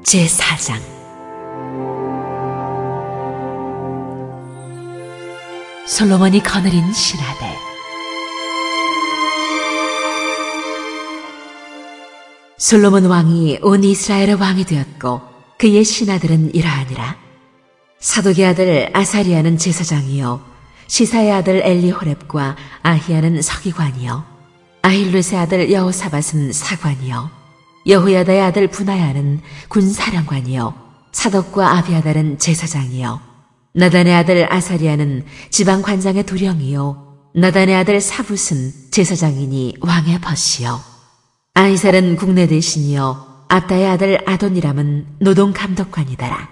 제4장. 솔로몬이 거느린 신하들. 솔로몬 왕이 온 이스라엘의 왕이 되었고 그의 신하들은 이러하니라. 사독의 아들 아사리아는 제사장이요, 시사의 아들 엘리호렙과 아히야는 서기관이요, 아힐룻의 아들 여호사밧은 사관이요, 여호야다의 아들 분하야는 군사령관이요, 사독과 아비아달은 제사장이요, 나단의 아들 아사리아는 지방관장의 두령이요, 나단의 아들 사붓은 제사장이니 왕의 벗이요, 아이살은 국내 대신이요, 압다의 아들 아도니람은 노동감독관이더라.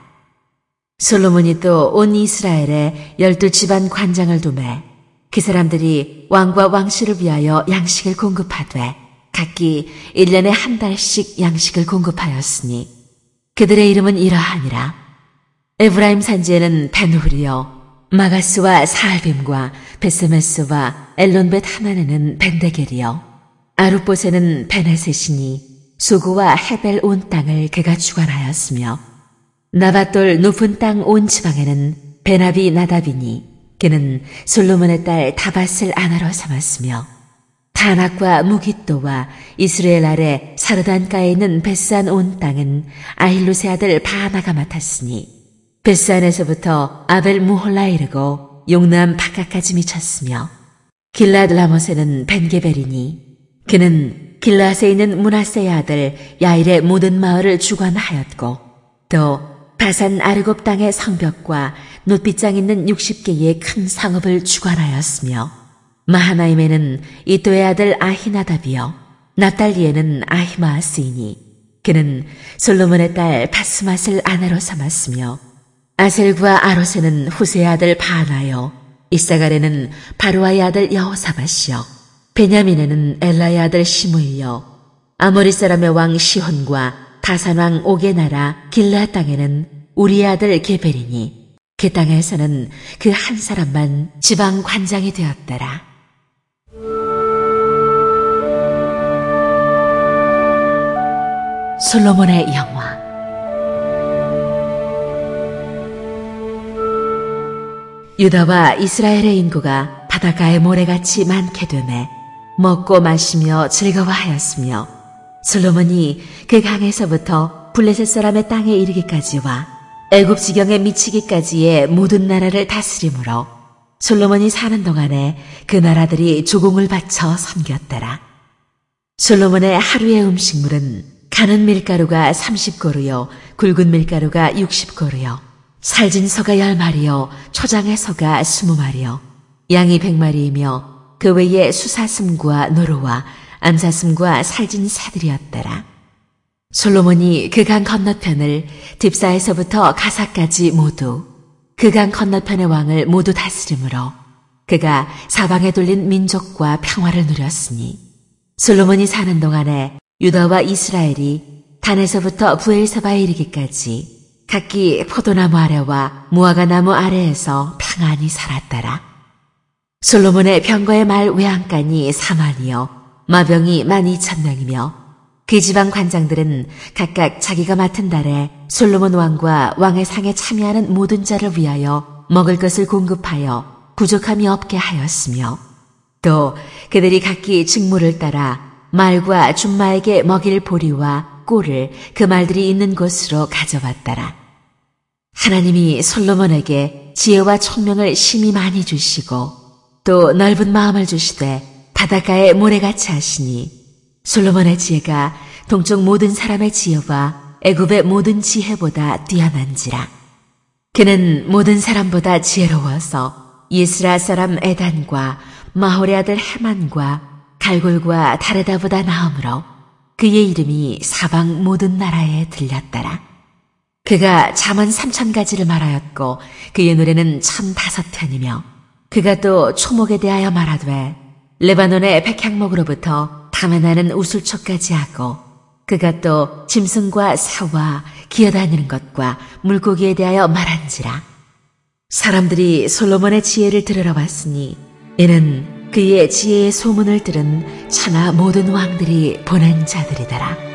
솔로몬이 또 온 이스라엘에 12집안 관장을 두매 그 사람들이 왕과 왕실을 위하여 양식을 공급하되 각기 1년에 한 달씩 양식을 공급하였으니 그들의 이름은 이러하니라. 에브라임 산지에는 베누훌이요, 마가스와 사알빔과 베스메스와 엘론벳 하난에는 벤데겔이요, 아룻봇에는 베네셋이니 수구와 헤벨 온 땅을 그가 주관하였으며, 나밧돌 높은 땅 온 지방에는 베나비 나답이니 그는 솔로몬의 딸 다밧을 아내로 삼았으며, 타낙과 무깃도와 이스라엘 아래 사르단가에 있는 베스안 온 땅은 아힐룻의 아들 바하나가 맡았으니 베스안에서부터 아벨 무홀라에 이르고 용남 바카까지 미쳤으며, 길랏 라못에는 벤게벨이니 그는 길랏에 있는 므낫세의 아들 야일의 모든 마을을 주관하였고, 또 바산 아르곱 땅의 성벽과 놋빗장 있는 60개의 큰 상업을 주관하였으며, 마하나임에는 이또의 아들 아히나답이요, 납달리에는 아히마아스이니 그는 솔로몬의 딸 바스맛을 아내로 삼았으며, 아셀과 아롯에는 후세의 아들 바하나요, 이사갈에는 바로아의 아들 여호사밧이요, 베냐민에는 엘라의 아들 시므이요, 아모리 사람의 왕 시혼과 바산 왕 옥의 나라 길라 땅에는 우리의 아들 게벨이니 그 땅에서는 그 한 사람만 지방 관장이 되었더라. 솔로몬의 영화. 유다와 이스라엘의 인구가 바닷가의 모래같이 많게 되매 먹고 마시며 즐거워하였으며, 솔로몬이 그 강에서부터 블레셋 사람의 땅에 이르기까지와 애굽 지경에 미치기까지의 모든 나라를 다스림으로 솔로몬이 사는 동안에 그 나라들이 조공을 바쳐 섬겼더라. 솔로몬의 하루의 음식물은 가는 밀가루가 30고루요, 굵은 밀가루가 60고루요, 살진 소가 10마리요, 초장의 소가 20마리요, 양이 100마리이며 그 외에 수사슴과 노루와 암사슴과 살진 새들이었더라. 솔로몬이 그 강 건너편을 딥사에서부터 가사까지 모두 그 강 건너편의 왕을 모두 다스림으로 그가 사방에 돌린 민족과 평화를 누렸으니, 솔로몬이 사는 동안에 유다와 이스라엘이 단에서부터 부엘세바에 이르기까지 각기 포도나무 아래와 무화과 나무 아래에서 평안히 살았더라. 솔로몬의 병거의 말 외양간이 4만이요, 마병이 12,000명이며 그 지방 관장들은 각각 자기가 맡은 달에 솔로몬 왕과 왕의 상에 참여하는 모든 자를 위하여 먹을 것을 공급하여 부족함이 없게 하였으며, 또 그들이 각기 직무를 따라 말과 준마에게 먹일 보리와 꿀을 그 말들이 있는 곳으로 가져왔더라. 하나님이 솔로몬에게 지혜와 총명을 심히 많이 주시고 또 넓은 마음을 주시되 바닷가에 모래같이 하시니, 솔로몬의 지혜가 동쪽 모든 사람의 지혜와 애굽의 모든 지혜보다 뛰어난지라. 그는 모든 사람보다 지혜로워서 이스라 사람 에단과 마홀의 아들 헤만과 갈골과 다르다보다 나음으로 그의 이름이 사방 모든 나라에 들렸더라. 그가 잠언 3,000가지를 말하였고 그의 노래는 1,005편이며, 그가 또 초목에 대하여 말하되 레바논의 백향목으로부터 담에 나는 우술초까지 하고, 그가 또 짐승과 새와 기어다니는 것과 물고기에 대하여 말한지라. 사람들이 솔로몬의 지혜를 들으러 왔으니 이는 그의 지혜의 소문을 들은 천하 모든 왕들이 보낸 자들이더라.